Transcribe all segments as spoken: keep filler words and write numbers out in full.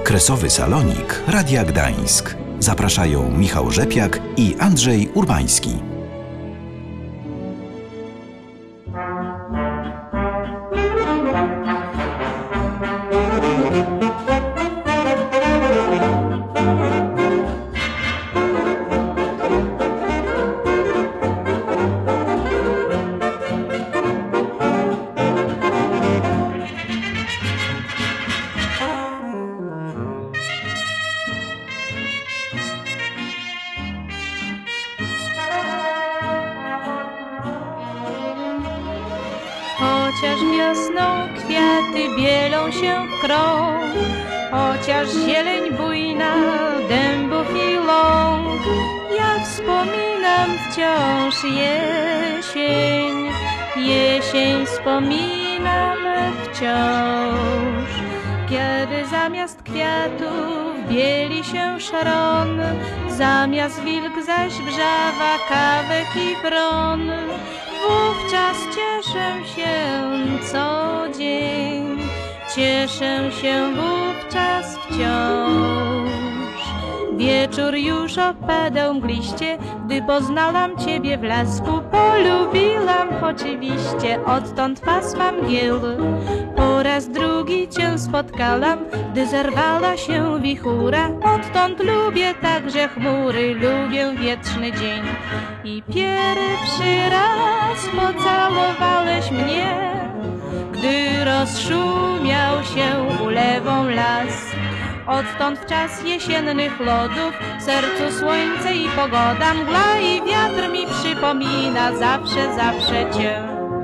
Kresowy Salonik Radia Gdańsk. Zapraszają Michał Rzepiak i Andrzej Urbański. Chociaż wiosną kwiaty bielą się krą, chociaż zieleń bujna dębów i łąk, ja wspominam wciąż jesień, jesień wspominam wciąż. Kiedy zamiast kwiatów bieli się szron, zamiast wilk zaś wrzawa kawek i wron, wówczas cieszę się co dzień, cieszę się wówczas wciąż. Wieczór już opadał mgliście, gdy poznałam ciebie w lasku, polubiłam oczywiście, odtąd pasma mgiel. Po raz drugi cię spotkałam, gdy zerwała się wichura, odtąd lubię także chmury, lubię wietrzny dzień. I pierwszy raz pocałowałeś mnie, gdy rozszumiał się ulewą las. Odtąd w czas jesiennych lodów w sercu słońce i pogoda, mgła i wiatr mi przypomina zawsze, zawsze cię.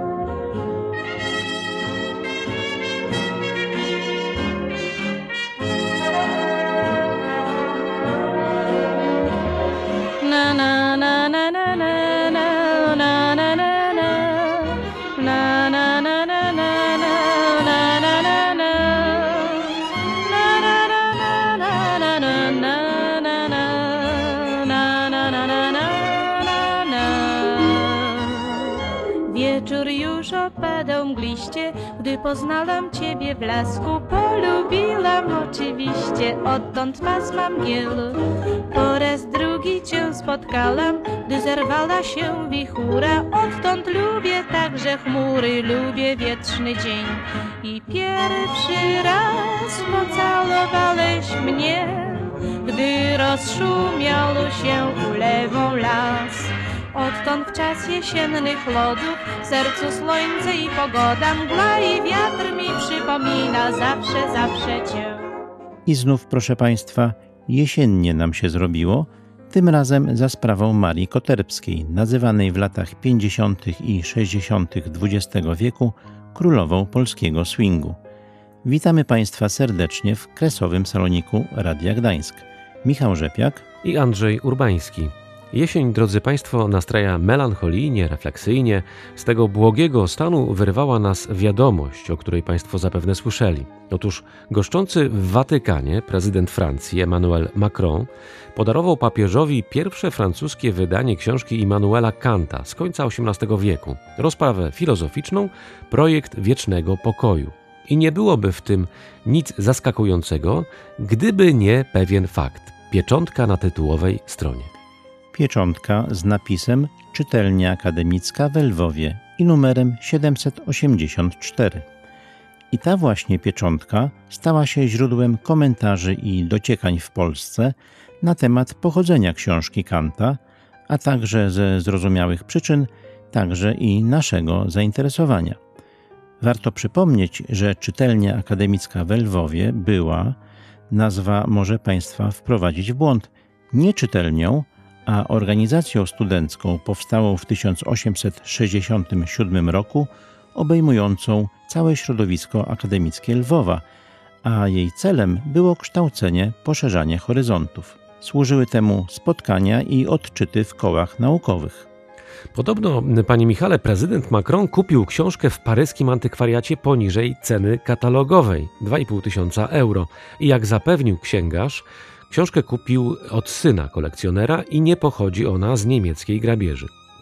Na na na na na na na na na na na na na na na na. Wieczór już opadał mgliście, gdy poznałam ciebie w lasku, polubiłam oczywiście, odtąd pasma mgiel. Po raz drugi cię spotkałam, gdy zerwała się wichura, odtąd lubię także chmury, lubię wietrzny dzień. I pierwszy raz pocałowałeś mnie, gdy rozszumiał się ulewą las. Odtąd w czas jesiennych lodów w sercu słońce i pogoda, mgła i wiatr mi przypomina zawsze, zawsze cię. I znów, proszę Państwa, jesiennie nam się zrobiło, tym razem za sprawą Marii Koterbskiej, nazywanej w latach pięćdziesiątych i sześćdziesiątych dwudziestego wieku królową polskiego swingu. Witamy Państwa serdecznie w Kresowym Saloniku Radia Gdańsk. Michał Rzepiak i Andrzej Urbański. Jesień, drodzy Państwo, nastraja melancholijnie, refleksyjnie. Z tego błogiego stanu wyrwała nas wiadomość, o której Państwo zapewne słyszeli. Otóż goszczący w Watykanie prezydent Francji Emmanuel Macron podarował papieżowi pierwsze francuskie wydanie książki Immanuela Kanta z końca osiemnastego wieku. Rozprawę filozoficzną, projekt wiecznego pokoju. I nie byłoby w tym nic zaskakującego, gdyby nie pewien fakt. Pieczątka na tytułowej stronie. Pieczątka z napisem Czytelnia Akademicka w Lwowie i numerem siedemset osiemdziesiąt cztery. I ta właśnie pieczątka stała się źródłem komentarzy i dociekań w Polsce na temat pochodzenia książki Kanta, a także ze zrozumiałych przyczyn także i naszego zainteresowania. Warto przypomnieć, że Czytelnia Akademicka w Lwowie była, nazwa może Państwa wprowadzić w błąd, nie czytelnią, a organizacją studencką powstałą w tysiąc osiemset sześćdziesiątym siódmym roku, obejmującą całe środowisko akademickie Lwowa, a jej celem było kształcenie, poszerzanie horyzontów. Służyły temu spotkania i odczyty w kołach naukowych. Podobno, panie Michale, prezydent Macron kupił książkę w paryskim antykwariacie poniżej ceny katalogowej dwa i pół tysiąca euro. I jak zapewnił księgarz, książkę kupił od syna kolekcjonera i nie pochodzi ona z niemieckiej grabieży.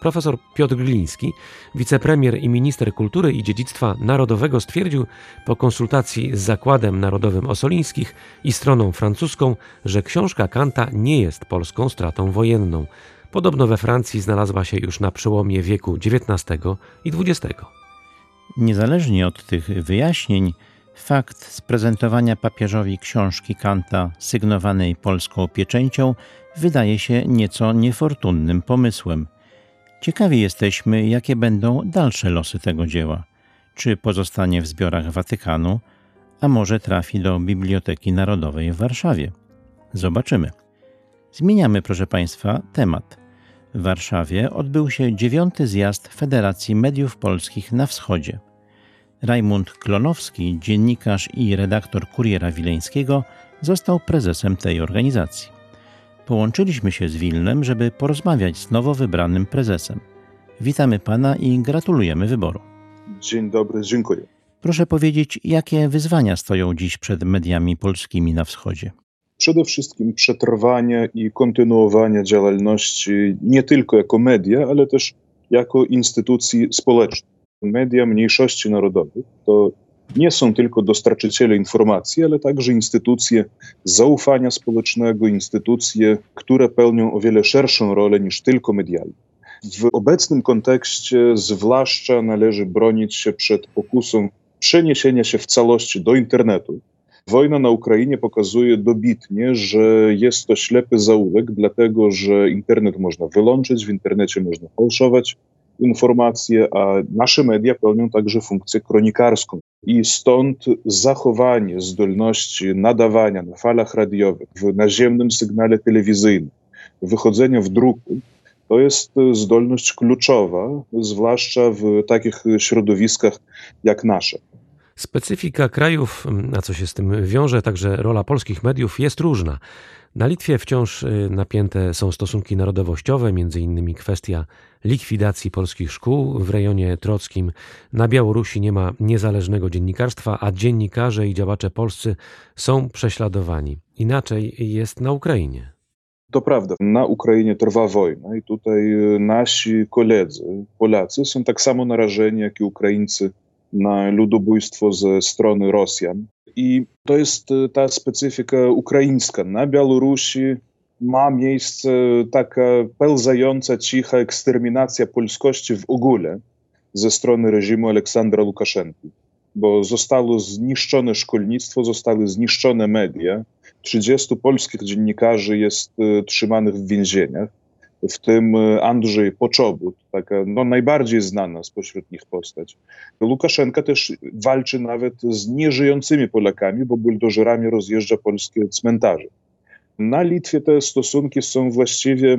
profesor Piotr Gliński, wicepremier i minister kultury i dziedzictwa narodowego, stwierdził po konsultacji z Zakładem Narodowym Ossolińskich i stroną francuską, że książka Kanta nie jest polską stratą wojenną. Podobno we Francji znalazła się już na przełomie wieku dziewiętnastego i dwudziestego. Niezależnie od tych wyjaśnień, fakt sprezentowania papieżowi książki Kanta sygnowanej polską pieczęcią wydaje się nieco niefortunnym pomysłem. Ciekawi jesteśmy, jakie będą dalsze losy tego dzieła. Czy pozostanie w zbiorach Watykanu, a może trafi do Biblioteki Narodowej w Warszawie. Zobaczymy. Zmieniamy, proszę Państwa, temat. W Warszawie odbył się dziewiąty zjazd Federacji Mediów Polskich na Wschodzie. Rajmund Klonowski, dziennikarz i redaktor Kuriera Wileńskiego, został prezesem tej organizacji. Połączyliśmy się z Wilnem, żeby porozmawiać z nowo wybranym prezesem. Witamy Pana i gratulujemy wyboru. Dzień dobry, dziękuję. Proszę powiedzieć, jakie wyzwania stoją dziś przed mediami polskimi na Wschodzie? Przede wszystkim przetrwanie i kontynuowanie działalności nie tylko jako media, ale też jako instytucji społecznych. Media mniejszości narodowych to nie są tylko dostarczyciele informacji, ale także instytucje zaufania społecznego, instytucje, które pełnią o wiele szerszą rolę niż tylko medialne. W obecnym kontekście zwłaszcza należy bronić się przed pokusą przeniesienia się w całości do internetu. Wojna na Ukrainie pokazuje dobitnie, że jest to ślepy zaułek, dlatego że internet można wyłączyć, w internecie można fałszować informacje, a nasze media pełnią także funkcję kronikarską. I stąd zachowanie zdolności nadawania na falach radiowych, w naziemnym sygnale telewizyjnym, wychodzenia w druku, to jest zdolność kluczowa, zwłaszcza w takich środowiskach jak nasze. Specyfika krajów, a co się z tym wiąże, także rola polskich mediów jest różna. Na Litwie wciąż napięte są stosunki narodowościowe, między innymi kwestia likwidacji polskich szkół w rejonie trockim. Na Białorusi nie ma niezależnego dziennikarstwa, a dziennikarze i działacze polscy są prześladowani. Inaczej jest na Ukrainie. To prawda, na Ukrainie trwa wojna i tutaj nasi koledzy, Polacy, są tak samo narażeni jak i Ukraińcy na ludobójstwo ze strony Rosjan. I to jest ta specyfika ukraińska. Na Białorusi ma miejsce taka pełzająca, cicha eksterminacja polskości w ogóle ze strony reżimu Aleksandra Łukaszenki, bo zostało zniszczone szkolnictwo, zostały zniszczone media. trzydziestu polskich dziennikarzy jest trzymanych w więzieniach, w tym Andrzej Poczobut, taka no, najbardziej znana spośród nich postać. Łukaszenka też walczy nawet z nieżyjącymi Polakami, bo buldożerami rozjeżdża polskie cmentarze. Na Litwie te stosunki są właściwie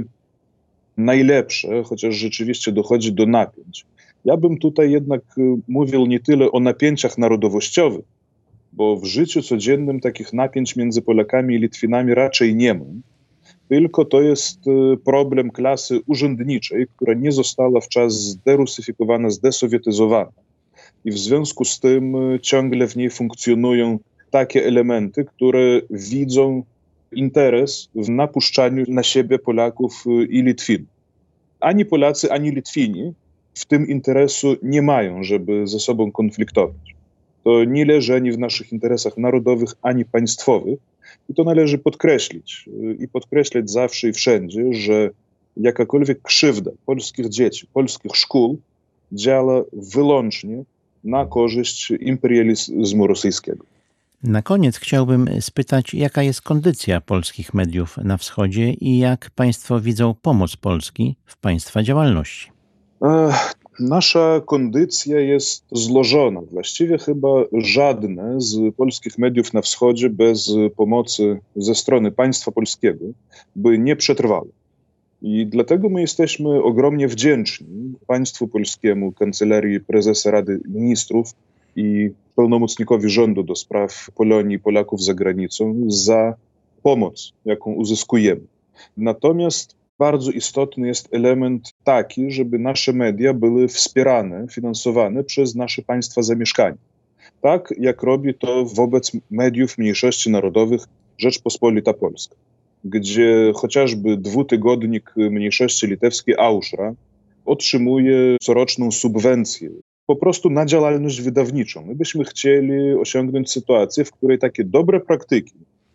najlepsze, chociaż rzeczywiście dochodzi do napięć. Ja bym tutaj jednak mówił nie tyle o napięciach narodowościowych, bo w życiu codziennym takich napięć między Polakami i Litwinami raczej nie ma. Tylko to jest problem klasy urzędniczej, która nie została wczas zderusyfikowana, zdesowietyzowana. I w związku z tym ciągle w niej funkcjonują takie elementy, które widzą interes w napuszczaniu na siebie Polaków i Litwinów. Ani Polacy, ani Litwini w tym interesu nie mają, żeby ze sobą konfliktować. To nie leży ani w naszych interesach narodowych, ani państwowych. I to należy podkreślić. I podkreślać zawsze i wszędzie, że jakakolwiek krzywda polskich dzieci, polskich szkół działa wyłącznie na korzyść imperializmu rosyjskiego. Na koniec chciałbym spytać, jaka jest kondycja polskich mediów na wschodzie i jak Państwo widzą pomoc Polski w Państwa działalności? Ech, nasza kondycja jest złożona. Właściwie chyba żadne z polskich mediów na wschodzie bez pomocy ze strony państwa polskiego by nie przetrwało. I dlatego my jesteśmy ogromnie wdzięczni państwu polskiemu, Kancelarii Prezesa Rady Ministrów i pełnomocnikowi rządu do spraw Polonii i Polaków za granicą za pomoc, jaką uzyskujemy. Natomiast bardzo istotny jest element taki, żeby nasze media były wspierane, finansowane przez nasze państwa zamieszkania. Tak jak robi to wobec mediów mniejszości narodowych Rzeczpospolita Polska, gdzie chociażby dwutygodnik mniejszości litewskiej Aušra otrzymuje coroczną subwencję po prostu na działalność wydawniczą. My byśmy chcieli osiągnąć sytuację, w której takie dobre praktyki,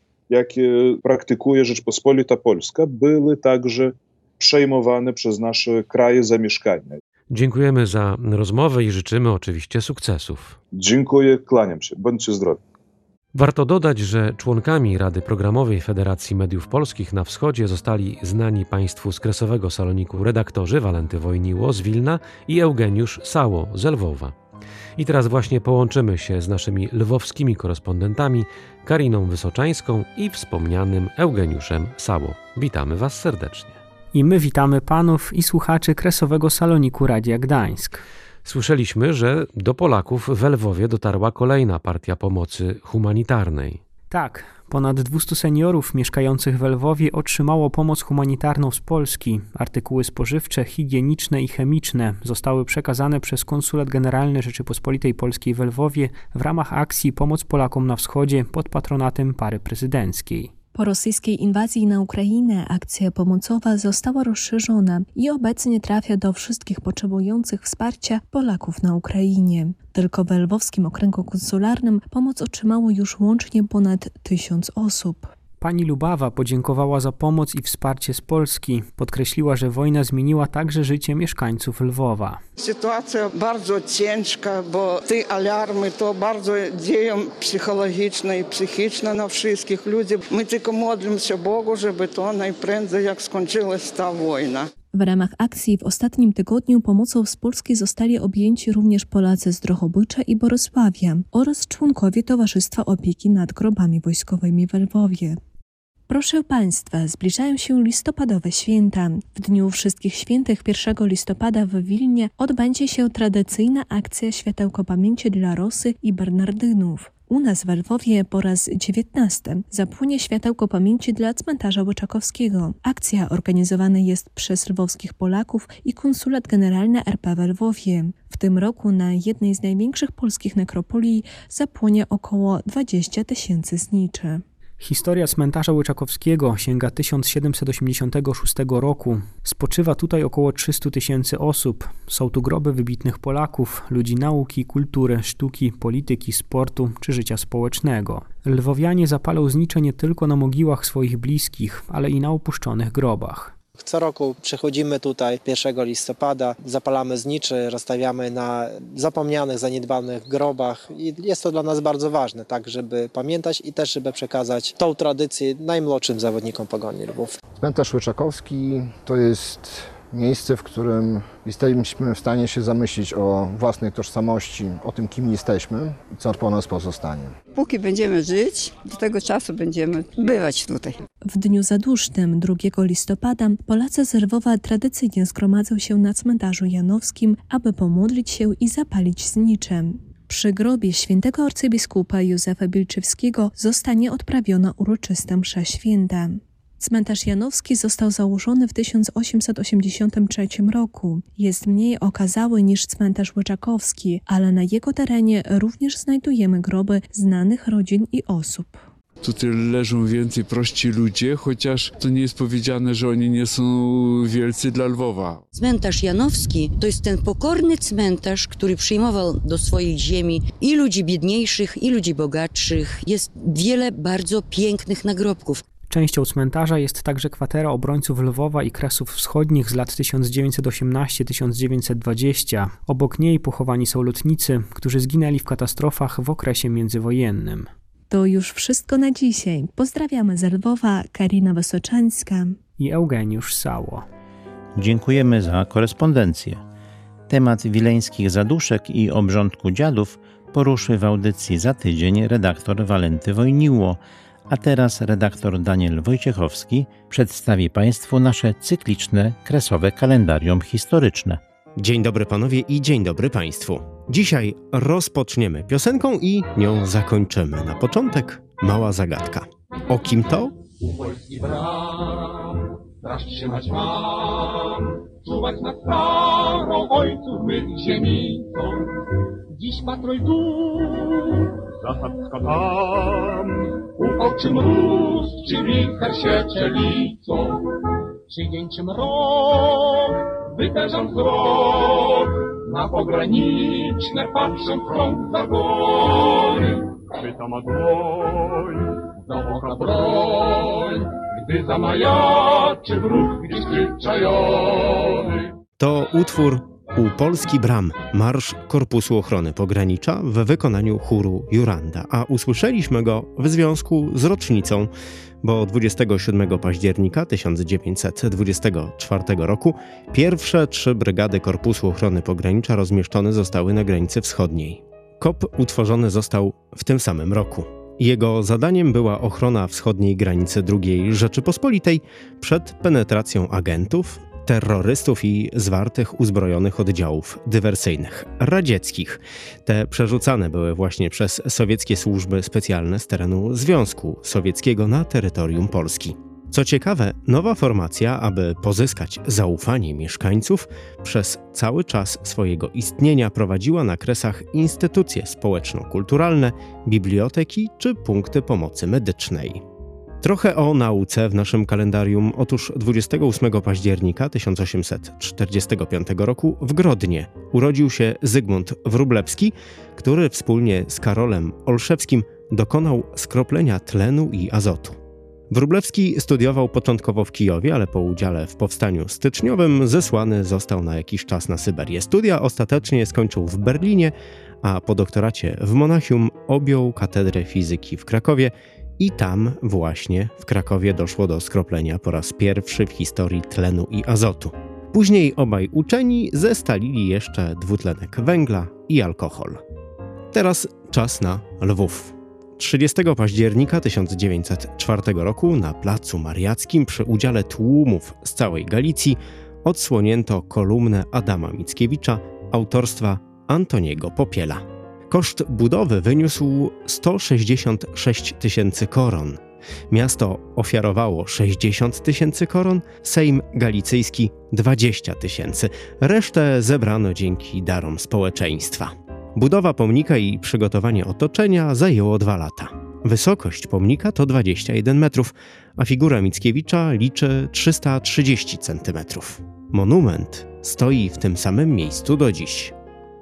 jakie praktykuje Rzeczpospolita Polska, były także przejmowane przez nasze kraje zamieszkania. Dziękujemy za rozmowę i życzymy oczywiście sukcesów. Dziękuję, kłaniam się. Bądźcie zdrowi. Warto dodać, że członkami Rady Programowej Federacji Mediów Polskich na Wschodzie zostali znani Państwu z Kresowego Saloniku redaktorzy Walenty Wojniło z Wilna i Eugeniusz Sało z Lwowa. I teraz właśnie połączymy się z naszymi lwowskimi korespondentami Kariną Wysoczańską i wspomnianym Eugeniuszem Sało. Witamy Was serdecznie. I my witamy panów i słuchaczy Kresowego Saloniku Radia Gdańsk. Słyszeliśmy, że do Polaków w Lwowie dotarła kolejna partia pomocy humanitarnej. Tak, ponad dwieście seniorów mieszkających w Lwowie otrzymało pomoc humanitarną z Polski. Artykuły spożywcze, higieniczne i chemiczne zostały przekazane przez Konsulat Generalny Rzeczypospolitej Polskiej w Lwowie w ramach akcji Pomoc Polakom na Wschodzie pod patronatem pary prezydenckiej. Po rosyjskiej inwazji na Ukrainę akcja pomocowa została rozszerzona i obecnie trafia do wszystkich potrzebujących wsparcia Polaków na Ukrainie. Tylko w Lwowskim Okręgu Konsularnym pomoc otrzymało już łącznie ponad tysiąc osób. Pani Lubawa podziękowała za pomoc i wsparcie z Polski. Podkreśliła, że wojna zmieniła także życie mieszkańców Lwowa. Sytuacja bardzo ciężka, bo te alarmy to bardzo dzieją psychologiczne i psychiczne na wszystkich ludzi. My tylko modlimy się Bogu, żeby to najprędzej jak skończyła się ta wojna. W ramach akcji w ostatnim tygodniu pomocą z Polski zostali objęci również Polacy z Drohobycza i Borysławia oraz członkowie Towarzystwa Opieki nad Grobami Wojskowymi w Lwowie. Proszę Państwa, zbliżają się listopadowe święta. W Dniu Wszystkich Świętych pierwszego listopada w Wilnie odbędzie się tradycyjna akcja Światełko Pamięci dla Rosy i Bernardynów. U nas w Lwowie po raz dziewiętnasty zapłonie światełko pamięci dla cmentarza Łyczakowskiego. Akcja organizowana jest przez lwowskich Polaków i Konsulat Generalny R P w Lwowie. W tym roku na jednej z największych polskich nekropolii zapłonie około dwadzieścia tysięcy zniczy. Historia cmentarza Łyczakowskiego sięga tysiąc siedemset osiemdziesiątego szóstego roku. Spoczywa tutaj około trzysta tysięcy osób. Są tu groby wybitnych Polaków, ludzi nauki, kultury, sztuki, polityki, sportu czy życia społecznego. Lwowianie zapalą znicze nie tylko na mogiłach swoich bliskich, ale i na opuszczonych grobach. Co roku przychodzimy tutaj pierwszego listopada, zapalamy zniczy, rozstawiamy na zapomnianych, zaniedbanych grobach i jest to dla nas bardzo ważne, tak żeby pamiętać i też żeby przekazać tą tradycję najmłodszym zawodnikom Pogoni Lwów. Cmentarz Łyczakowski to jest miejsce, w którym jesteśmy w stanie się zamyślić o własnej tożsamości, o tym, kim jesteśmy i co po nas pozostanie. Póki będziemy żyć, do tego czasu będziemy bywać tutaj. W dniu zadusznym, drugiego listopada, Polacy z Lwowa tradycyjnie zgromadzą się na cmentarzu janowskim, aby pomodlić się i zapalić znicze. Przy grobie świętego arcybiskupa Józefa Bilczewskiego zostanie odprawiona uroczysta msza święta. Cmentarz janowski został założony w tysiąc osiemset osiemdziesiątym trzecim roku. Jest mniej okazały niż cmentarz łyczakowski, ale na jego terenie również znajdujemy groby znanych rodzin i osób. Tutaj leżą więcej prości ludzie, chociaż to nie jest powiedziane, że oni nie są wielcy dla Lwowa. Cmentarz janowski to jest ten pokorny cmentarz, który przyjmował do swojej ziemi i ludzi biedniejszych, i ludzi bogatszych. Jest wiele bardzo pięknych nagrobków. Częścią cmentarza jest także kwatera obrońców Lwowa i Kresów Wschodnich z lat tysiąc dziewięćset osiemnasty do tysiąc dziewięćset dwudziestego. Obok niej pochowani są lotnicy, którzy zginęli w katastrofach w okresie międzywojennym. To już wszystko na dzisiaj. Pozdrawiamy z Lwowa, Karina Wysoczańska i Eugeniusz Sało. Dziękujemy za korespondencję. Temat wileńskich zaduszek i obrządku dziadów poruszy w audycji za tydzień redaktor Walenty Wojniło, a teraz redaktor Daniel Wojciechowski przedstawi Państwu nasze cykliczne, kresowe kalendarium historyczne. Dzień dobry panowie i dzień dobry państwu. Dzisiaj rozpoczniemy piosenką i nią zakończymy. Na początek mała zagadka. O kim to? Polski bram, straż trzymać mam, czuwać nad starą ojców mych ziemicą. Dziś patrol tu, zasadzka tam, upał czy mróz, czy wicher się przelicą, czy dzień czy mrok, wyterzam wzrok, na pograniczne patrzę krąg zagony. Chwytam ma dłoń, do oka broń, gdy zamajaczy wróg gdzieś przyczajony. To utwór U Polski Bram, marsz Korpusu Ochrony Pogranicza w wykonaniu chóru Juranda, a usłyszeliśmy go w związku z rocznicą, bo dwudziestego siódmego października tysiąc dziewięćset dwudziestego czwartego roku pierwsze trzy brygady Korpusu Ochrony Pogranicza rozmieszczone zostały na granicy wschodniej. K O P utworzony został w tym samym roku. Jego zadaniem była ochrona wschodniej granicy drugiej Rzeczypospolitej przed penetracją agentów, terrorystów i zwartych uzbrojonych oddziałów dywersyjnych radzieckich. Te przerzucane były właśnie przez sowieckie służby specjalne z terenu Związku Sowieckiego na terytorium Polski. Co ciekawe, nowa formacja, aby pozyskać zaufanie mieszkańców, przez cały czas swojego istnienia prowadziła na Kresach instytucje społeczno-kulturalne, biblioteki czy punkty pomocy medycznej. Trochę o nauce w naszym kalendarium. Otóż dwudziestego ósmego października tysiąc osiemset czterdziestego piątego roku w Grodnie urodził się Zygmunt Wróblewski, który wspólnie z Karolem Olszewskim dokonał skroplenia tlenu i azotu. Wróblewski studiował początkowo w Kijowie, ale po udziale w powstaniu styczniowym zesłany został na jakiś czas na Syberię. Studia ostatecznie skończył w Berlinie, a po doktoracie w Monachium objął katedrę fizyki w Krakowie i tam właśnie w Krakowie doszło do skroplenia po raz pierwszy w historii tlenu i azotu. Później obaj uczeni zestalili jeszcze dwutlenek węgla i alkohol. Teraz czas na Lwów. trzydziestego października tysiąc dziewięćset czwartego roku na Placu Mariackim przy udziale tłumów z całej Galicji odsłonięto kolumnę Adama Mickiewicza autorstwa Antoniego Popiela. Koszt budowy wyniósł sto sześćdziesiąt sześć tysięcy koron. Miasto ofiarowało sześćdziesiąt tysięcy koron, Sejm Galicyjski dwadzieścia tysięcy. Resztę zebrano dzięki darom społeczeństwa. Budowa pomnika i przygotowanie otoczenia zajęło dwa lata. Wysokość pomnika to dwadzieścia jeden metrów, a figura Mickiewicza liczy trzysta trzydzieści centymetrów. Monument stoi w tym samym miejscu do dziś.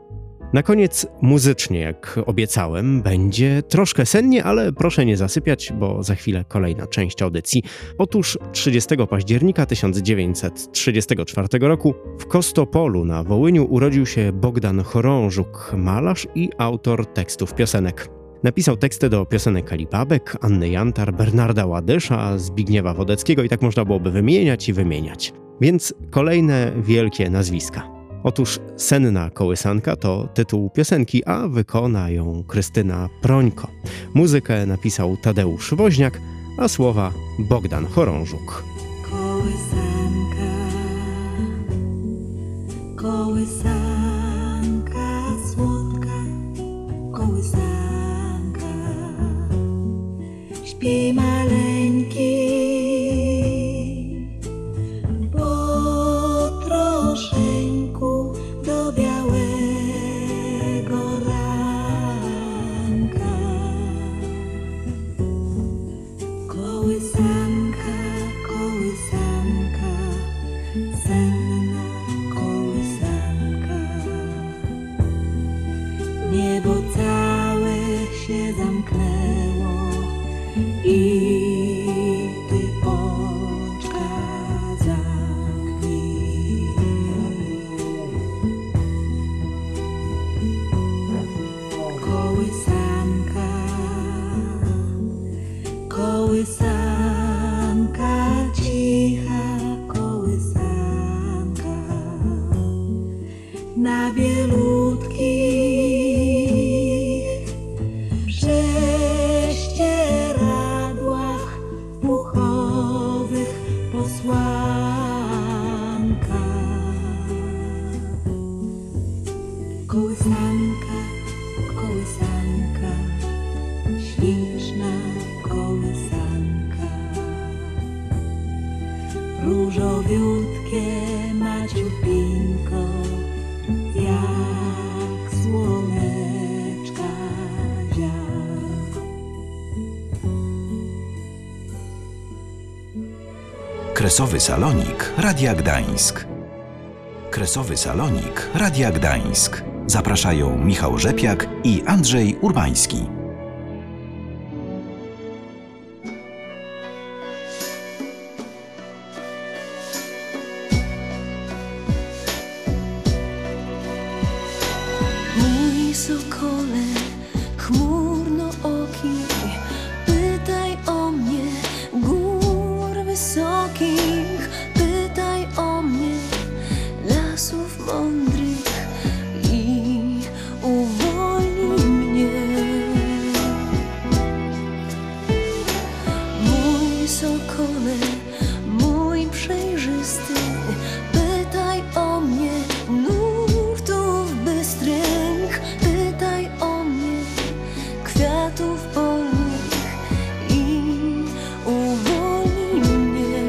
Na koniec muzycznie, jak obiecałem, będzie troszkę sennie, ale proszę nie zasypiać, bo za chwilę kolejna część audycji. Otóż trzydziestego października tysiąc dziewięćset trzydziestego czwartego roku w Kostopolu na Wołyniu urodził się Bogdan Chorążuk, malarz i autor tekstów piosenek. Napisał teksty do piosenek Alibabek, Anny Jantar, Bernarda Ładysza, Zbigniewa Wodeckiego i tak można byłoby wymieniać i wymieniać. Więc kolejne wielkie nazwiska. Otóż Senna kołysanka to tytuł piosenki, a wykona ją Krystyna Prońko. Muzykę napisał Tadeusz Woźniak, a słowa Bogdan Chorążuk. Kołysanka, kołysanka słodka, kołysanka, śpi maleńki, po troszeczku do białego ranka. Kołysanka, kołysanka, senna kołysanka. Niebo całe się zamknęło i ty pączka zamknij. Kołysanka, kołysanka cicha, kołysanka na bielutkich prześcieradłach puchowych posłanka. Kołysanka, kołysanka, śliczna kołysanka, różowiutkie maciupinko, jak słoneczka ziarn. Kresowy salonik Radia Gdańsk. Kresowy Salonik Radia Gdańsk. Zapraszają Michał Rzepiak i Andrzej Urbański. Mój sokole, chmurnooki, pytaj o mnie gór wysokich, pytaj o mnie lasów mądrych i uwolnij mnie. Mój sokole, mój przejrzysty, pytaj o mnie nurtów bystrych, pytaj o mnie kwiatów polnych i uwolnij mnie.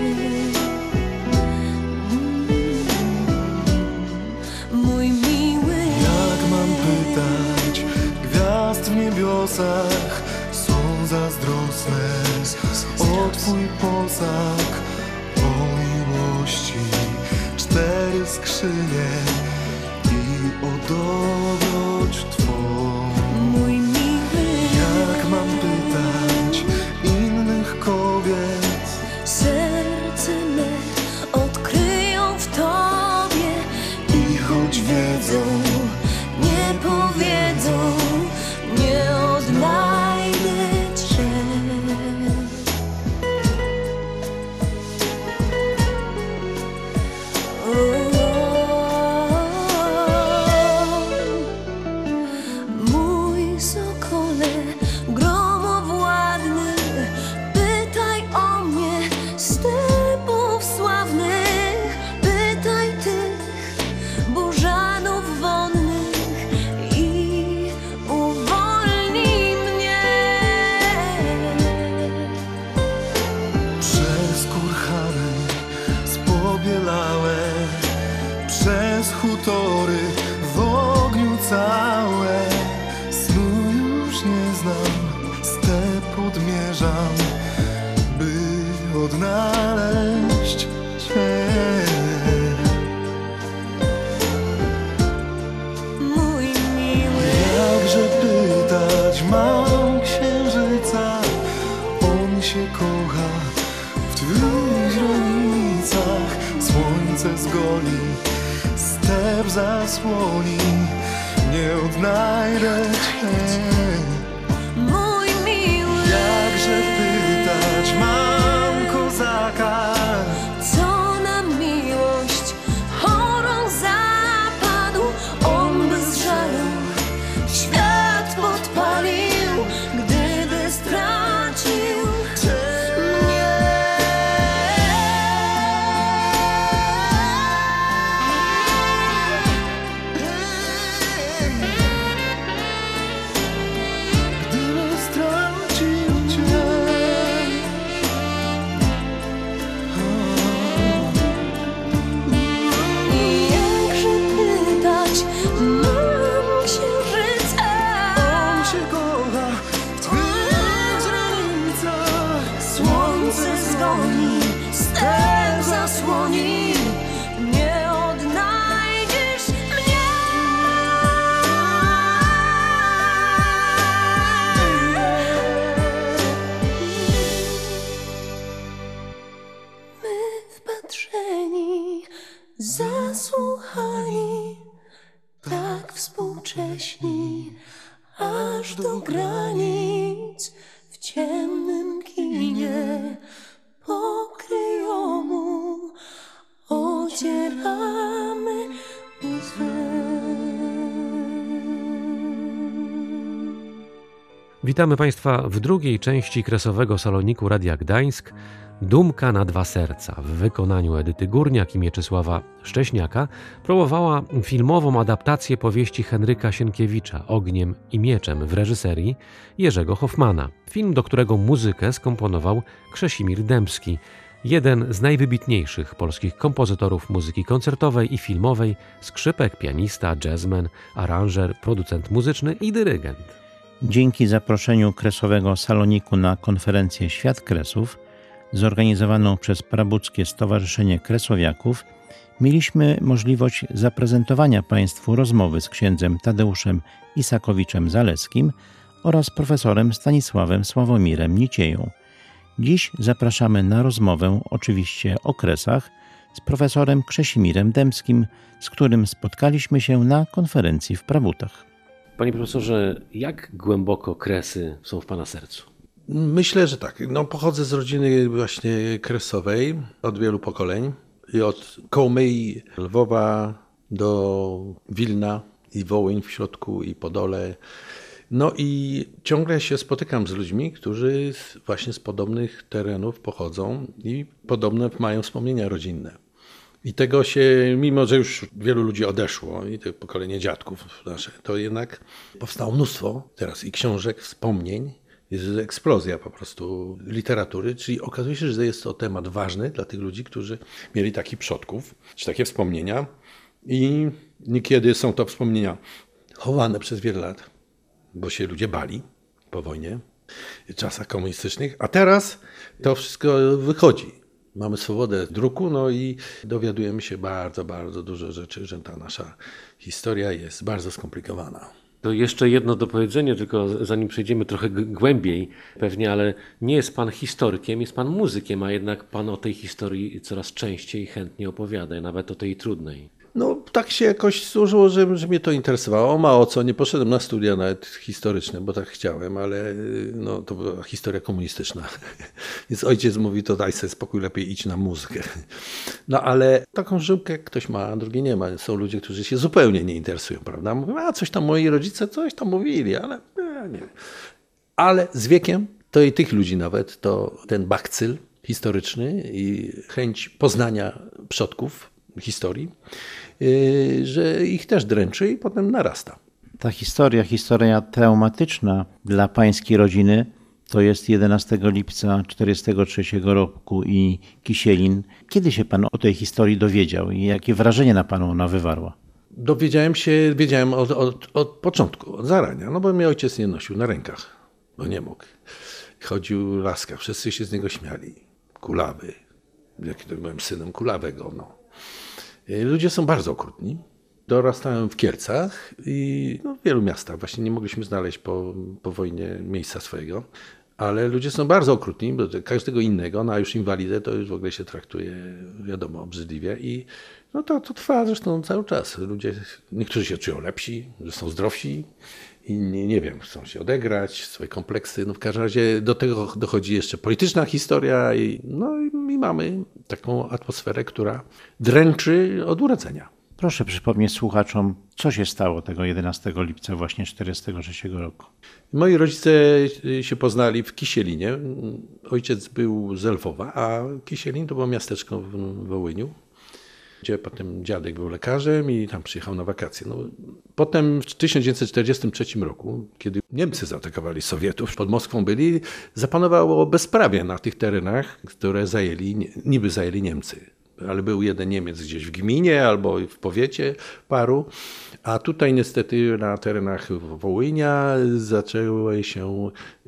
Mój miły, jak mam pytać gwiazd w niebiosach, są zazdrosne o Twój posag, o miłości cztery skrzynie i o dobroć Twą. mój miły, Jak mam pytać innych kobiet, serce me odkryją w Tobie i choć wiedzą, nie powiedzą, nie odnajdę Cię. Mój sokole, gromowładny, pytaj o mnie stepów sławnych, pytaj tych burzanów wonnych i uwolnij mnie. przez kurhany spobielałe, przez hutory w ogniu całe. Snu już nie znam, step odmierzam, by odnaleźć Cię. Mój miły, Jakże pytać mam księżyca, on się kocha w Twych źrenicach. Słońce zgoni, step zasłoni, nie odnajdę Cię. mój miły, Jakże pytać mam kozaka, co na miłość chorą zapadł, on bez żalu świat podpalił, gdyby stracił mnie. gdyby stracił Cię. Jakże pytać mam księżyca, On się kocha w Twych źrenicach. słońce zgoni, step zasłoni, nie odnajdziesz mnie. My wpatrzeni, zasłuchani, tak współcześni, aż do granic, w ciemnym kinie pokryjomu ocieramy łzy. Witamy Państwa w drugiej części Kresowego Saloniku Radia Gdańsk. Dumka na dwa serca w wykonaniu Edyty Górniak i Mieczysława Szcześniaka próbowała filmową adaptację powieści Henryka Sienkiewicza Ogniem i mieczem w reżyserii Jerzego Hoffmana. Film, do którego muzykę skomponował Krzesimir Dębski, jeden z najwybitniejszych polskich kompozytorów muzyki koncertowej i filmowej, skrzypek, pianista, jazzman, aranżer, producent muzyczny i dyrygent. Dzięki zaproszeniu Kresowego Saloniku na konferencję Świat Kresów zorganizowaną przez Prabuckie Stowarzyszenie Kresowiaków, mieliśmy możliwość zaprezentowania Państwu rozmowy z księdzem Tadeuszem Isakowiczem-Zaleskim oraz profesorem Stanisławem Sławomirem Nicieją. Dziś zapraszamy na rozmowę, oczywiście o Kresach, z profesorem Krzesimirem Dębskim, z którym spotkaliśmy się na konferencji w Prabutach. Panie profesorze, jak głęboko Kresy są w Pana sercu? Myślę, że tak. No, pochodzę z rodziny właśnie kresowej od wielu pokoleń. I od Kołmyi, Lwowa do Wilna i Wołyń w środku i Podole. No i ciągle się spotykam z ludźmi, którzy właśnie z podobnych terenów pochodzą i podobne mają wspomnienia rodzinne. I tego się, mimo że już wielu ludzi odeszło i to pokolenie dziadków nasze, to jednak powstało mnóstwo teraz i książek, wspomnień. Jest eksplozja po prostu literatury, czyli okazuje się, że jest to temat ważny dla tych ludzi, którzy mieli takich przodków, czy takie wspomnienia i niekiedy są to wspomnienia chowane przez wiele lat, bo się ludzie bali po wojnie, w czasach komunistycznych, a teraz to wszystko wychodzi. Mamy swobodę druku, no i dowiadujemy się bardzo, bardzo dużo rzeczy, że ta nasza historia jest bardzo skomplikowana. To jeszcze jedno dopowiedzenie, tylko zanim przejdziemy trochę głębiej pewnie, ale nie jest Pan historykiem, jest Pan muzykiem, a jednak Pan o tej historii coraz częściej i chętnie opowiada, nawet o tej trudnej. No tak się jakoś służyło, że, że mnie to interesowało. Mało co, nie poszedłem na studia nawet historyczne, bo tak chciałem, ale no, to była historia komunistyczna. Więc ojciec mówi, to daj sobie spokój, lepiej idź na muzykę. No ale taką żyłkę ktoś ma, a drugi nie ma. Są ludzie, którzy się zupełnie nie interesują, prawda? Mówią, a coś tam moi rodzice, coś tam mówili, ale nie, nie. Ale z wiekiem to i tych ludzi nawet, to ten bakcyl historyczny i chęć poznania przodków historii, że ich też dręczy i potem narasta. Ta historia, historia traumatyczna dla pańskiej rodziny, to jest jedenastego lipca tysiąc dziewięćset czterdziestego trzeciego roku i Kisielin. Kiedy się pan o tej historii dowiedział i jakie wrażenie na panu ona wywarła? Dowiedziałem się, wiedziałem od, od, od początku, od zarania, no bo mnie ojciec nie nosił na rękach, bo nie mógł. Chodził w laskach, wszyscy się z niego śmiali. Kulawy, jaki to byłem synem kulawego, no. Ludzie są bardzo okrutni. Dorastałem w Kielcach i no, w wielu miastach. Właśnie nie mogliśmy znaleźć po, po wojnie miejsca swojego. Ale ludzie są bardzo okrutni, bo każdego innego, no a już inwalidę to już w ogóle się traktuje, wiadomo, obrzydliwie. I no to, to trwa zresztą cały czas. Ludzie, niektórzy się czują lepsi, że są zdrowsi. Inni, nie wiem, chcą się odegrać, swoje kompleksy. No w każdym razie do tego dochodzi jeszcze polityczna historia i, no, i mamy taką atmosferę, która dręczy od urodzenia. Proszę przypomnieć słuchaczom, co się stało tego jedenastego lipca właśnie tysiąc dziewięćset czterdziestego trzeciego roku. Moi rodzice się poznali w Kisielinie. Ojciec był z Lwowa, a Kisielin to było miasteczko w Wołyniu, gdzie potem dziadek był lekarzem i tam przyjechał na wakacje. No, potem w tysiąc dziewięćset czterdziestym trzecim roku, kiedy Niemcy zaatakowali Sowietów, pod Moskwą byli, zapanowało bezprawie na tych terenach, które zajęli, niby zajęli Niemcy. Ale był jeden Niemiec gdzieś w gminie albo w powiecie paru, a tutaj niestety na terenach Wołynia zaczęły się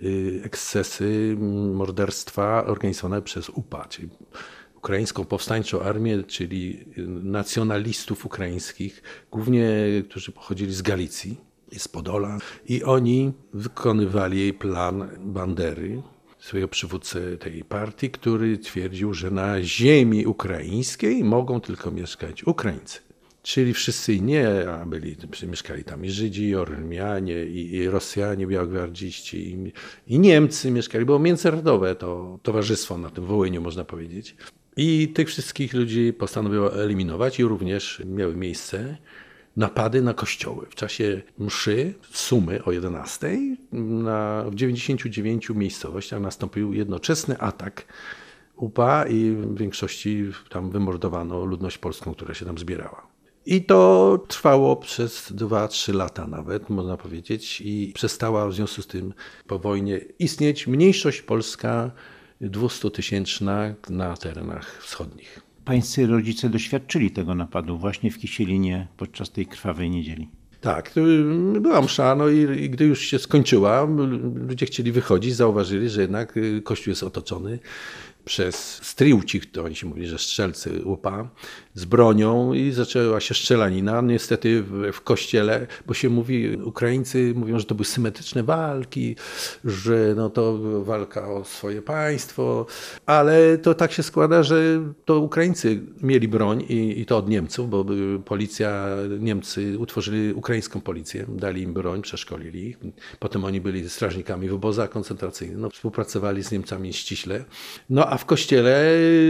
ekscesy morderstwa organizowane przez U P A, czyli Ukraińską Powstańczą Armię, czyli nacjonalistów ukraińskich, głównie którzy pochodzili z Galicji i z Podola. I oni wykonywali plan Bandery, swojego przywódcę tej partii, który twierdził, że na ziemi ukraińskiej mogą tylko mieszkać Ukraińcy. Czyli wszyscy inni, a byli, mieszkali tam i Żydzi, i Ormianie, i, i Rosjanie, białogwardziści, i, i Niemcy mieszkali. Było międzynarodowe to towarzystwo na tym Wołyniu, można powiedzieć. I tych wszystkich ludzi postanowiono eliminować i również miały miejsce napady na kościoły. W czasie mszy Sumy o jedenastej na, w dziewięćdziesięciu dziewięciu miejscowościach nastąpił jednoczesny atak U P A i w większości tam wymordowano ludność polską, która się tam zbierała. I to trwało przez dwa trzy lata nawet, można powiedzieć, i przestała w związku z tym po wojnie istnieć mniejszość polska dwustutysięczna na terenach wschodnich. Pańscy rodzice doświadczyli tego napadu właśnie w Kisielinie podczas tej krwawej niedzieli. Tak, była msza, no i, i gdy już się skończyła, ludzie chcieli wychodzić, zauważyli, że jednak kościół jest otoczony przez striłcich, to oni się mówili, że strzelcy U P A, z bronią i zaczęła się strzelanina. Niestety w, w kościele, bo się mówi, Ukraińcy mówią, że to były symetryczne walki, że no to walka o swoje państwo, ale to tak się składa, że to Ukraińcy mieli broń i, i to od Niemców, bo policja, Niemcy utworzyli ukraińską policję, dali im broń, przeszkolili ich. Potem oni byli strażnikami w obozach koncentracyjnych, no, współpracowali z Niemcami ściśle. No a w kościele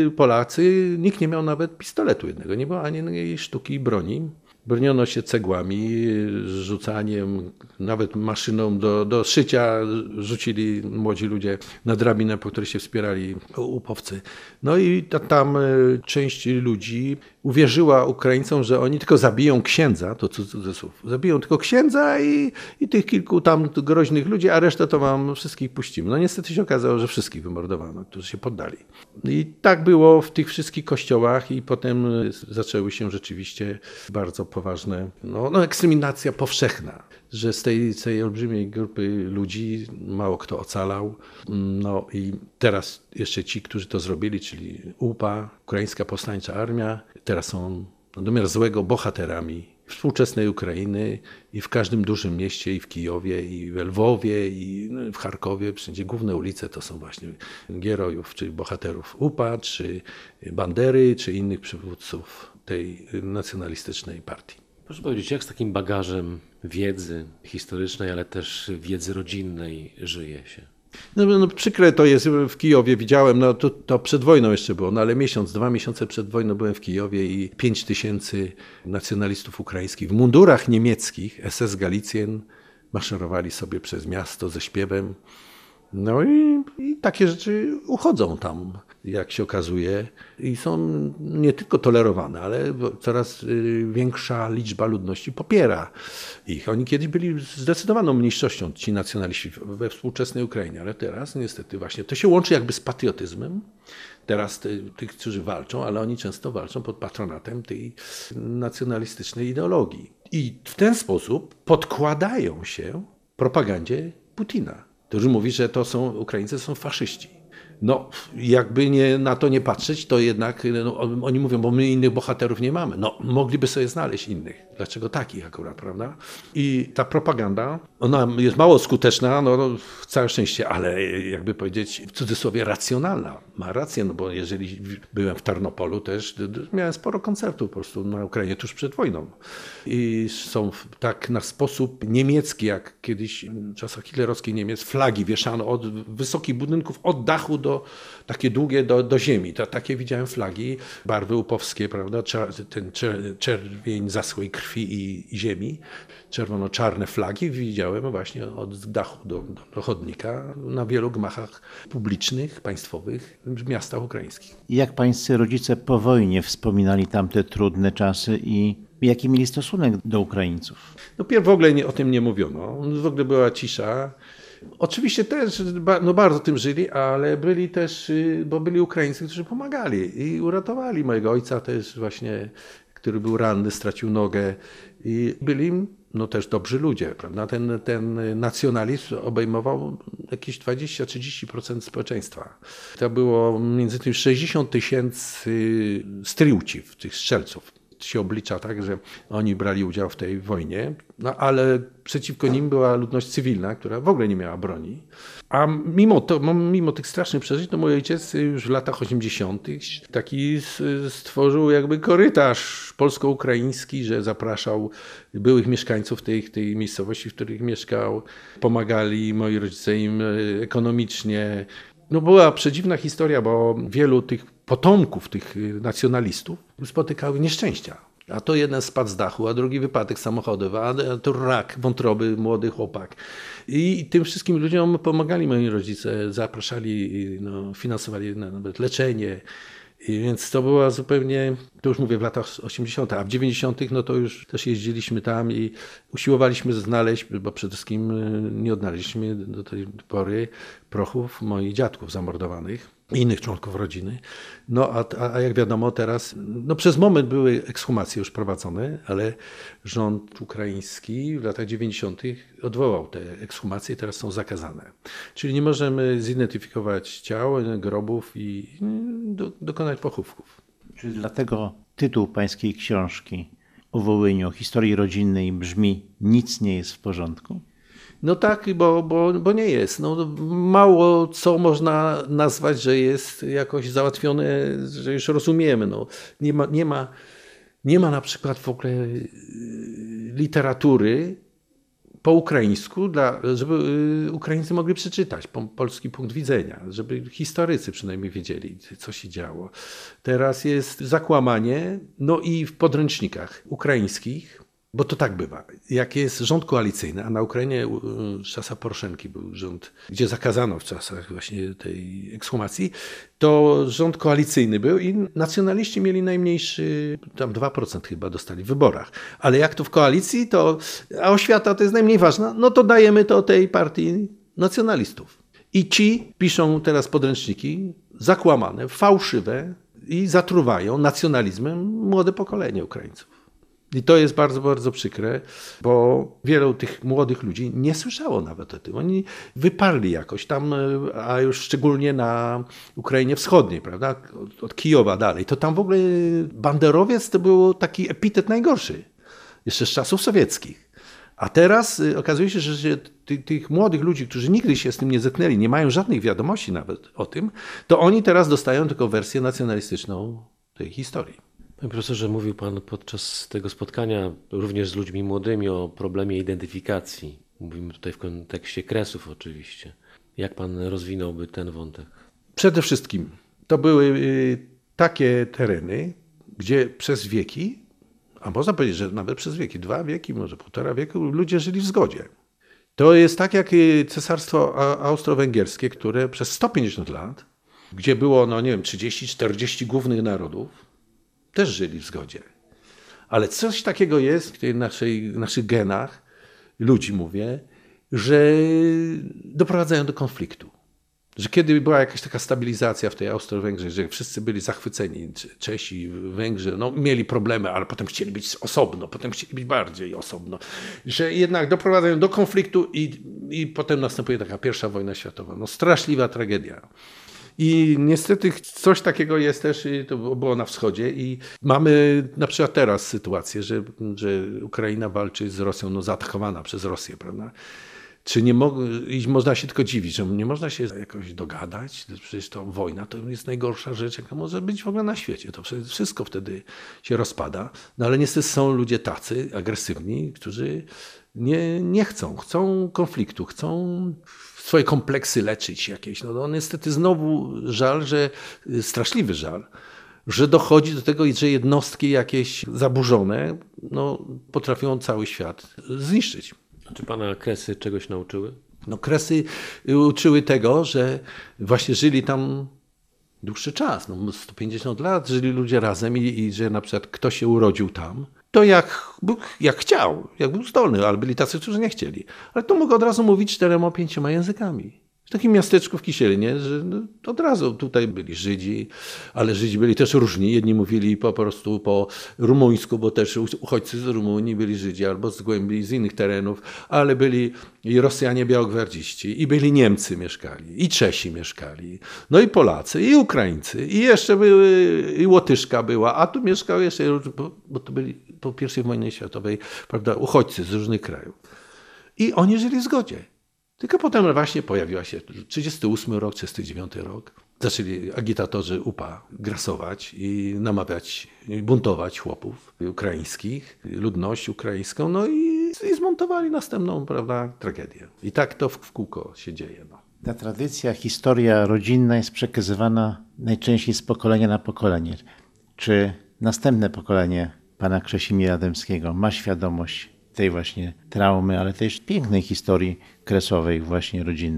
Polacy, nikt nie miał nawet pistoletu jednego, nie było ani jednej sztuki broni. Broniono się cegłami, rzucaniem, nawet maszyną do, do szycia rzucili młodzi ludzie na drabinę, po której się wspierali łupowcy. No i ta, tam część ludzi uwierzyła Ukraińcom, że oni tylko zabiją księdza, to cudzysłów, zabiją tylko księdza i, i tych kilku tam groźnych ludzi, a resztę to wam wszystkich puścimy. No niestety się okazało, że wszystkich wymordowano, którzy się poddali. I tak było w tych wszystkich kościołach i potem zaczęły się rzeczywiście bardzo poważne, no, no eksterminacja powszechna, że z tej, z tej olbrzymiej grupy ludzi mało kto ocalał. No i teraz jeszcze ci, którzy to zrobili, czyli U P A, Ukraińska Powstańcza Armia, teraz są no, do miar złego bohaterami współczesnej Ukrainy i w każdym dużym mieście, i w Kijowie, i w Lwowie, i w Charkowie, wszędzie główne ulice to są właśnie herojów, czy bohaterów U P A, czy Bandery, czy innych przywódców tej nacjonalistycznej partii. Proszę powiedzieć, jak z takim bagażem wiedzy historycznej, ale też wiedzy rodzinnej żyje się? No, no przykre to jest, w Kijowie widziałem, no to, to przed wojną jeszcze było, no ale miesiąc, dwa miesiące przed wojną byłem w Kijowie i pięć tysięcy nacjonalistów ukraińskich w mundurach niemieckich, S S Galicjen, maszerowali sobie przez miasto ze śpiewem. No i, i takie rzeczy uchodzą tam, jak się okazuje, i są nie tylko tolerowane, ale coraz większa liczba ludności popiera ich. Oni kiedyś byli zdecydowaną mniejszością, ci nacjonaliści we współczesnej Ukrainie, ale teraz niestety właśnie to się łączy jakby z patriotyzmem. Teraz ty, tych, którzy walczą, ale oni często walczą pod patronatem tej nacjonalistycznej ideologii. I w ten sposób podkładają się propagandzie Putina, który mówi, że to są Ukraińcy, są faszyści. No, jakby nie, na to nie patrzeć, to jednak no, oni mówią, bo my innych bohaterów nie mamy. No, mogliby sobie znaleźć innych. Dlaczego takich akurat, prawda? I ta propaganda, ona jest mało skuteczna, no całe szczęście, ale jakby powiedzieć w cudzysłowie racjonalna. Ma rację, no bo jeżeli byłem w Tarnopolu też, miałem sporo koncertów po prostu na Ukrainie tuż przed wojną. I są tak na sposób niemiecki, jak kiedyś w czasach hitlerowskich Niemiec, flagi wieszano od wysokich budynków, od dachu do takie długie do, do ziemi. To, takie widziałem flagi, barwy upowskie, prawda? Ten czerwień zaschłej krwi i, i ziemi, czerwono-czarne flagi widziałem właśnie od dachu do, do chodnika na wielu gmachach publicznych, państwowych w miastach ukraińskich. Jak pańscy rodzice po wojnie wspominali tamte trudne czasy i jaki mieli stosunek do Ukraińców? No pierw w ogóle nie, o tym nie mówiono. W ogóle była cisza. Oczywiście też no bardzo tym żyli, ale byli też, bo byli Ukraińcy, którzy pomagali i uratowali mojego ojca też właśnie, który był ranny, stracił nogę i byli no też dobrzy ludzie, prawda? Ten, ten nacjonalizm obejmował jakieś dwadzieścia do trzydziestu procent społeczeństwa. To było między tym sześćdziesiąt tysięcy striłców, tych strzelców. Się oblicza tak, że oni brali udział w tej wojnie, no ale przeciwko nim była ludność cywilna, która w ogóle nie miała broni. A mimo to, mimo tych strasznych przeżyć, to mój ojciec już w latach osiemdziesiątych taki stworzył jakby korytarz polsko-ukraiński, że zapraszał byłych mieszkańców tej, tej miejscowości, w których mieszkał. Pomagali moi rodzice im ekonomicznie. No była przedziwna historia, bo wielu tych potomków tych nacjonalistów spotykały nieszczęścia. A to jeden spadł z dachu, a drugi wypadek samochodowy, a to rak wątroby, młody chłopak. I tym wszystkim ludziom pomagali moi rodzice, zapraszali, no, finansowali nawet leczenie. I więc to była zupełnie, to już mówię w latach osiemdziesiątych, a w dziewięćdziesiątych no to już też jeździliśmy tam i usiłowaliśmy znaleźć, bo przede wszystkim nie odnaleźliśmy do tej pory prochów moich dziadków zamordowanych i innych członków rodziny. No a, a jak wiadomo teraz, no przez moment były ekshumacje już prowadzone, ale rząd ukraiński w latach dziewięćdziesiątych odwołał te ekshumacje i teraz są zakazane. Czyli nie możemy zidentyfikować ciał, grobów i do, dokonać pochówków. Czy dlatego tytuł pańskiej książki o Wołyniu, o historii rodzinnej brzmi "Nic nie jest w porządku"? No tak, bo, bo, bo nie jest. No, mało co można nazwać, że jest jakoś załatwione, że już rozumiemy. No, nie ma, nie ma, nie ma na przykład w ogóle literatury po ukraińsku, dla, żeby Ukraińcy mogli przeczytać po, polski punkt widzenia, żeby historycy przynajmniej wiedzieli, co się działo. Teraz jest zakłamanie, no i w podręcznikach ukraińskich, bo to tak bywa. Jak jest rząd koalicyjny, a na Ukrainie z czasów Poroszenki był rząd, gdzie zakazano w czasach właśnie tej ekshumacji, to rząd koalicyjny był i nacjonaliści mieli najmniejszy, tam dwa procent chyba dostali w wyborach. Ale jak to w koalicji, to, a oświata to jest najmniej ważna, no to dajemy to tej partii nacjonalistów. I ci piszą teraz podręczniki zakłamane, fałszywe i zatruwają nacjonalizmem młode pokolenie Ukraińców. I to jest bardzo, bardzo przykre, bo wielu tych młodych ludzi nie słyszało nawet o tym. Oni wyparli jakoś tam, a już szczególnie na Ukrainie Wschodniej, prawda, od, od Kijowa dalej. To tam w ogóle banderowiec to był taki epitet najgorszy, jeszcze z czasów sowieckich. A teraz okazuje się, że, że ty, tych młodych ludzi, którzy nigdy się z tym nie zetknęli, nie mają żadnych wiadomości nawet o tym, to oni teraz dostają tylko wersję nacjonalistyczną tej historii. Panie profesorze, mówił Pan podczas tego spotkania również z ludźmi młodymi o problemie identyfikacji. Mówimy tutaj w kontekście Kresów oczywiście. Jak Pan rozwinąłby ten wątek? Przede wszystkim to były takie tereny, gdzie przez wieki, a można powiedzieć, że nawet przez wieki, dwa wieki, może półtora wieku, ludzie żyli w zgodzie. To jest tak jak Cesarstwo Austro-Węgierskie, które przez sto pięćdziesiąt lat, gdzie było, no nie wiem, trzydzieści czterdzieści głównych narodów, też żyli w zgodzie. Ale coś takiego jest w tej naszej, naszych genach, ludzi mówię, że doprowadzają do konfliktu. Że kiedy była jakaś taka stabilizacja w tej Austro-Węgrzech, że wszyscy byli zachwyceni, Czesi, Węgrzy, no mieli problemy, ale potem chcieli być osobno, potem chcieli być bardziej osobno. Że jednak doprowadzają do konfliktu i, i potem następuje taka pierwsza wojna światowa. No straszliwa tragedia. I niestety coś takiego jest też, to było na wschodzie i mamy na przykład teraz sytuację, że, że Ukraina walczy z Rosją, no zaatakowana przez Rosję, prawda? Czy nie mo- i można się tylko dziwić, że nie można się jakoś dogadać? Przecież to wojna to jest najgorsza rzecz, jaka może być w ogóle na świecie. To wszystko wtedy się rozpada. No ale niestety są ludzie tacy agresywni, którzy nie, nie chcą, chcą konfliktu, chcą swoje kompleksy leczyć jakieś. No, no niestety znowu żal, że straszliwy żal, że dochodzi do tego, że jednostki jakieś zaburzone no, potrafią cały świat zniszczyć. Czy Pana Kresy czegoś nauczyły? No Kresy uczyły tego, że właśnie żyli tam dłuższy czas, no sto pięćdziesiąt lat żyli ludzie razem i, i że na przykład kto się urodził tam, to jak, jak chciał, jak był zdolny, ale byli tacy, którzy nie chcieli. Ale to mógł od razu mówić czterema, pięcioma językami. W takim miasteczku w Kisielinie, że no, od razu tutaj byli Żydzi, ale Żydzi byli też różni. Jedni mówili po prostu po rumuńsku, bo też uchodźcy z Rumunii byli Żydzi albo z głębi, z innych terenów, ale byli i Rosjanie białogwardziści, i byli Niemcy mieszkali, i Czesi mieszkali, no i Polacy, i Ukraińcy, i jeszcze były, i Łotyszka była, a tu mieszkały jeszcze, bo, bo to byli po pierwszej wojnie światowej, prawda, uchodźcy z różnych krajów. I oni żyli w zgodzie. Tylko potem właśnie pojawiła się trzydziesty ósmy rok, trzydziesty dziewiąty rok. Zaczęli agitatorzy U P A grasować i namawiać, i buntować chłopów ukraińskich, ludność ukraińską, no i, i zmontowali następną, prawda, tragedię. I tak to w, w kółko się dzieje. No. Ta tradycja, historia rodzinna jest przekazywana najczęściej z pokolenia na pokolenie. Czy następne pokolenie pana Krzesimira Dębskiego ma świadomość tej właśnie traumy, ale też pięknej historii kresowej, właśnie rodzinnej?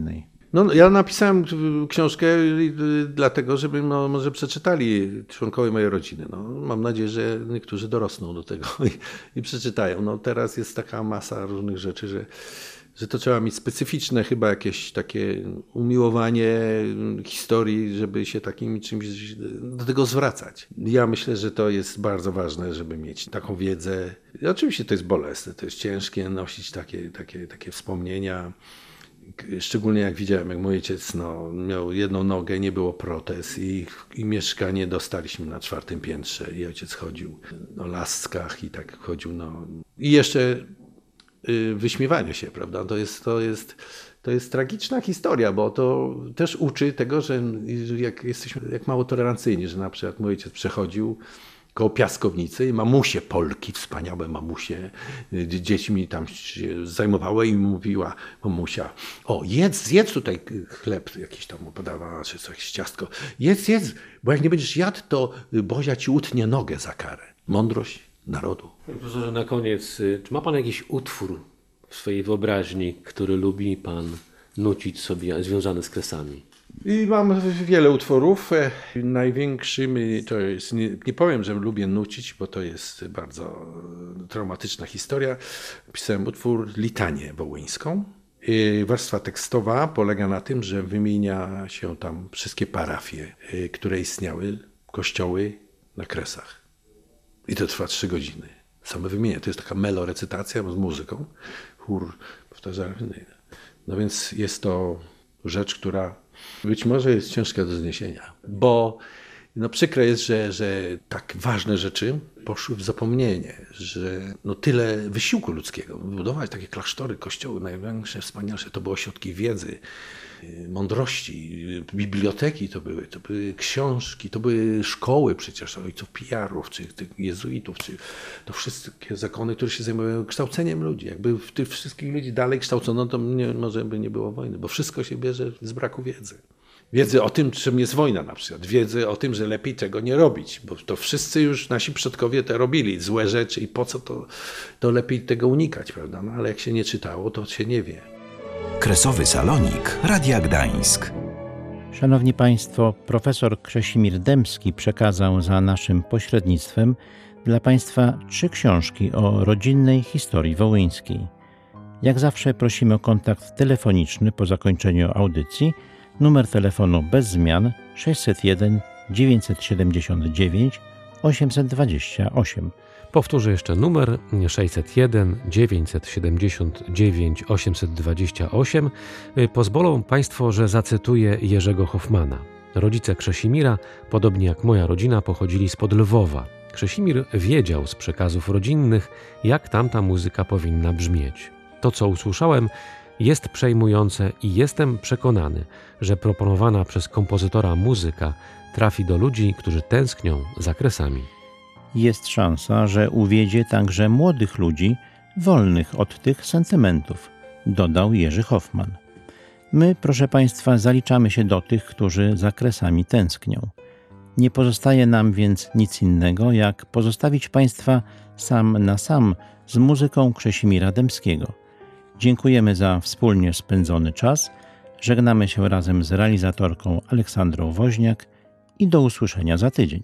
No, ja napisałem książkę dlatego, żeby no, może przeczytali członkowie mojej rodziny. No, mam nadzieję, że niektórzy dorosną do tego i, i przeczytają. No, teraz jest taka masa różnych rzeczy, że, że to trzeba mieć specyficzne chyba jakieś takie umiłowanie historii, żeby się takim czymś do tego zwracać. Ja myślę, że to jest bardzo ważne, żeby mieć taką wiedzę. I oczywiście to jest bolesne, to jest ciężkie nosić takie, takie, takie wspomnienia. Szczególnie jak widziałem, jak mój ojciec no, miał jedną nogę, nie było protez i, i mieszkanie dostaliśmy na czwartym piętrze i ojciec chodził o laskach i tak chodził. No. I jeszcze y, wyśmiewanie się, prawda? To jest, to, jest, to jest tragiczna historia, bo to też uczy tego, że jak jesteśmy jak mało tolerancyjni, że na przykład mój ojciec przechodził koło piaskownicy i mamusie Polki, wspaniałe mamusie, dzieci mi tam się zajmowały i mówiła mamusia, o jedz, zjedz tutaj chleb jakiś tam podawała, czy coś, ciastko, jedz, jedz, bo jak nie będziesz jadł, to Bozia ci utnie nogę za karę. Mądrość narodu. Panie profesorze, na koniec, czy ma pan jakiś utwór w swojej wyobraźni, który lubi pan nucić sobie, związany z Kresami? I mam wiele utworów. Największym to jest, nie, nie powiem, że lubię nucić, bo to jest bardzo traumatyczna historia. Pisałem utwór Litanię Wołyńską. I warstwa tekstowa polega na tym, że wymienia się tam wszystkie parafie, które istniały, kościoły na Kresach. I to trwa trzy godziny. Same wymienia. To jest taka melorecytacja z muzyką. Chór powtarza. No więc jest to rzecz, która być może jest ciężka do zniesienia, bo no przykre jest, że, że tak ważne rzeczy poszły w zapomnienie, że no tyle wysiłku ludzkiego, budować takie klasztory, kościoły, największe, wspanialsze, to były ośrodki wiedzy, mądrości, biblioteki to były, to były książki, to były szkoły przecież ojców pijarów, czy tych jezuitów, czy to wszystkie zakony, które się zajmują kształceniem ludzi. Jakby w tych wszystkich ludzi dalej kształcono, to nie, może by nie było wojny, bo wszystko się bierze z braku wiedzy. Wiedzy o tym, czym jest wojna na przykład. Wiedzy o tym, że lepiej tego nie robić, bo to wszyscy już nasi przodkowie to robili, złe rzeczy i po co to, to lepiej tego unikać, prawda? No, ale jak się nie czytało, to się nie wie. Kresowy Salonik Radia Gdańsk. Szanowni Państwo, profesor Krzesimir Dębski przekazał za naszym pośrednictwem dla Państwa trzy książki o rodzinnej historii wołyńskiej. Jak zawsze prosimy o kontakt telefoniczny po zakończeniu audycji. Numer telefonu bez zmian sześćset jeden dziewięćset siedemdziesiąt dziewięć osiemset dwadzieścia osiem. Powtórzę jeszcze numer sześćset jeden dziewięćset siedemdziesiąt dziewięć osiemset dwadzieścia osiem. Pozwolą Państwo, że zacytuję Jerzego Hoffmana. Rodzice Krzesimira, podobnie jak moja rodzina, pochodzili spod Lwowa. Krzesimir wiedział z przekazów rodzinnych, jak tamta muzyka powinna brzmieć. To, co usłyszałem, jest przejmujące i jestem przekonany, że proponowana przez kompozytora muzyka trafi do ludzi, którzy tęsknią za Kresami. Jest szansa, że uwiedzie także młodych ludzi, wolnych od tych sentymentów, dodał Jerzy Hoffman. My, proszę Państwa, zaliczamy się do tych, którzy za Kresami tęsknią. Nie pozostaje nam więc nic innego, jak pozostawić Państwa sam na sam z muzyką Krzesimira Dębskiego. Dziękujemy za wspólnie spędzony czas, żegnamy się razem z realizatorką Aleksandrą Woźniak i do usłyszenia za tydzień.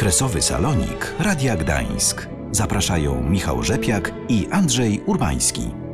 Okresowy salonik Radia Gdańsk. Zapraszają Michał Rzepiak i Andrzej Urbański.